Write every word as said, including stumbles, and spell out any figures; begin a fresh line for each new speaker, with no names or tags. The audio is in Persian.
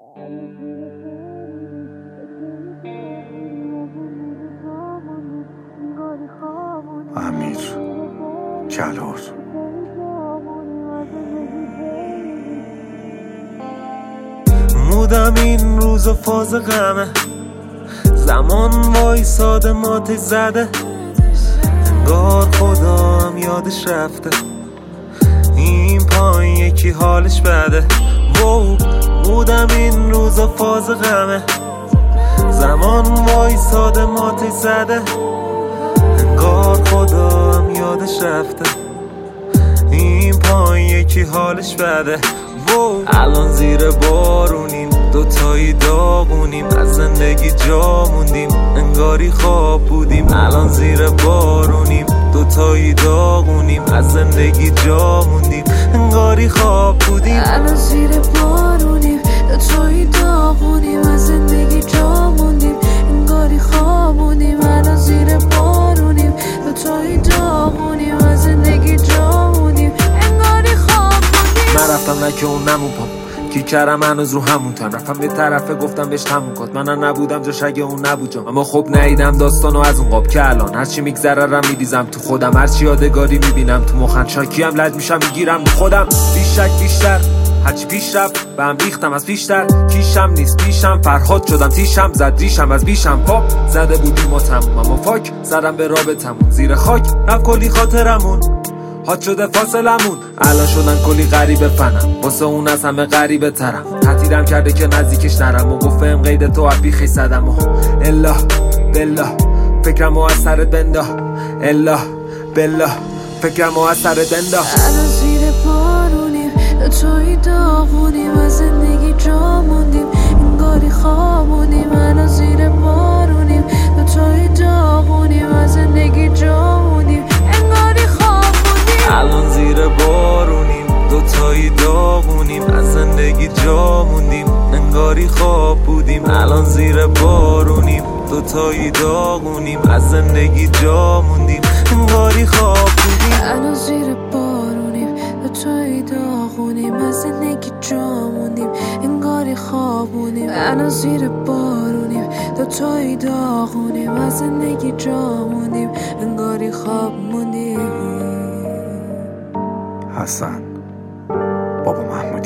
امیر کلور.
مودم این روزا فاز غمه، زمان وایساده ماتش زده، انگار خدام یادش رفته این پایین یکی حالش بده. وو مودم این روزا فاز غمه، زمان وایساده ماتش زده، انگار خدام یادش رفته این پایین یکی حالش بده. الان زیر بارونیم دوتایی داغونیم، از زندگی جا موندیم انگاری خواب بودیم. الان زیر بارونیم دوتایی داغونیم، از زندگی جا موندیم انگاری خواب بودیم.
الان زیر بارونیم دوتایی داغونیم، از زندگی جا موندیم انگاری خواب بودیم. الان زیر بارونیم دوتایی داغونیم، از زندگی جا موندیم انگاری خواب بودیم.
من رفتم نه که اون نمون پام کی کرم هنوز رو همون تن، رفتم به طرفه گفتم بهش تموم کد، منم نبودم جاش اگه اون نبود جام. اما خب نیدم داستانو از اون قاب که الان هرچی میگذره رم میریزم تو خودم، هرچی یادگاری میبینم تو مخن شاکی هم لج میشم میگیرم به خودم. بیشک بیشتر هرچی پیش رفت به هم ریختم از پیشتر، کیشم نیست پیشم فرهاد شدم تیشم، زد ریشم از بیشم پاپ زده بودیم و تموم. اما فاک زدم به رابطمون زیر خاک رفت کلی خاطرمون، هات شده فاصلمون. الان شدن کلی غریبه فنم واسه اون از همه غریبه ترم، تطیرم کرده که نزدیکش نرم و گفتم قید تو عبی خیلی صدم و الا بلا فکرم و از سرت بنده، الا بلا فکرم و از سرت بنده.
الان زیر بارونیم دوتایی داغونیم، از زندگی جا موندیم انگاری خوابونیم. الان زیر بارونیم دوتایی داغونیم، از زندگی جا موندیم انگاری خواب بودیم.
الان زیر بارونیم دوتایی داغونیم، از زندگی جا موندیم انگاری خواب بودیم. الان زیر بارونیم دوتایی داغونیم، از زندگی جا موندیم انگاری خواب بودیم.
الان زیر بارونیم دوتایی داغونیم، از زندگی جا موندیم انگاری خوابونیم. الان زیر بارونیم دوتایی داغونیم، از زندگی جا موندیم انگاری خواب موندیم.
حسن بابا محمود